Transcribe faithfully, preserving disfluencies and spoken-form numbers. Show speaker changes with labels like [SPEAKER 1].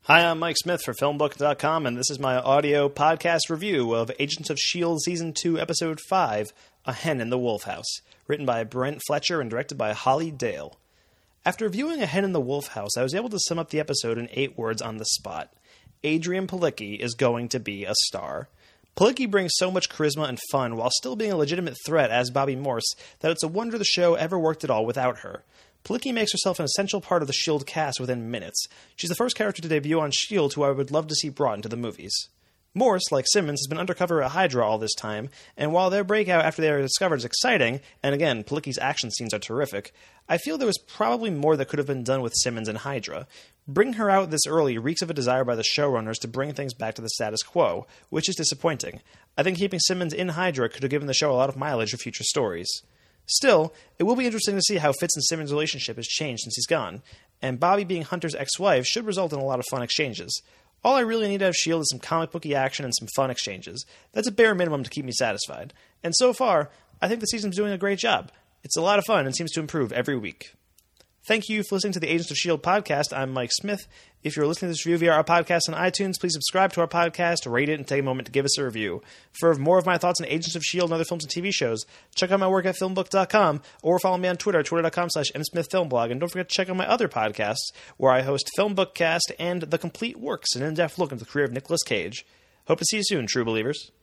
[SPEAKER 1] Hi, I'm Mike Smith for Filmbook dot com, and this is my audio podcast review of Agents of S H I E L D Season two, Episode five, A Hen in the Wolf House, written by Brent Fletcher and directed by Holly Dale. After viewing A Hen in the Wolf House, I was able to sum up the episode in eight words on the spot. Adrianne Palicki is going to be a star. Palicki brings so much charisma and fun while still being a legitimate threat as Bobby Morse that it's a wonder the show ever worked at all without her. Palicki makes herself an essential part of the S H I E L D cast within minutes. She's the first character to debut on S H I E L D who I would love to see brought into the movies. Morse, like Simmons, has been undercover at Hydra all this time, and while their breakout after they are discovered is exciting, and again, Palicki's action scenes are terrific, I feel there was probably more that could have been done with Simmons and Hydra. Bringing her out this early reeks of a desire by the showrunners to bring things back to the status quo, which is disappointing. I think keeping Simmons in Hydra could have given the show a lot of mileage for future stories. Still, it will be interesting to see how Fitz and Simmons' relationship has changed since he's gone, and Bobby being Hunter's ex-wife should result in a lot of fun exchanges. All I really need out of S H I E L D is some comic booky action and some fun exchanges. That's a bare minimum to keep me satisfied. And so far, I think the season's doing a great job. It's a lot of fun and seems to improve every week. Thank you for listening to the Agents of S H I E L D podcast. I'm Mike Smith. If you're listening to this review via our podcast on iTunes, please subscribe to our podcast, rate it, and take a moment to give us a review. For more of my thoughts on Agents of S H I E L D and other films and T V shows, check out my work at Filmbook dot com, or follow me on Twitter at twitter dot com slash msmithfilmblog, and don't forget to check out my other podcasts, where I host Filmbookcast and The Complete Works, an in-depth look into the career of Nicolas Cage. Hope to see you soon, true believers.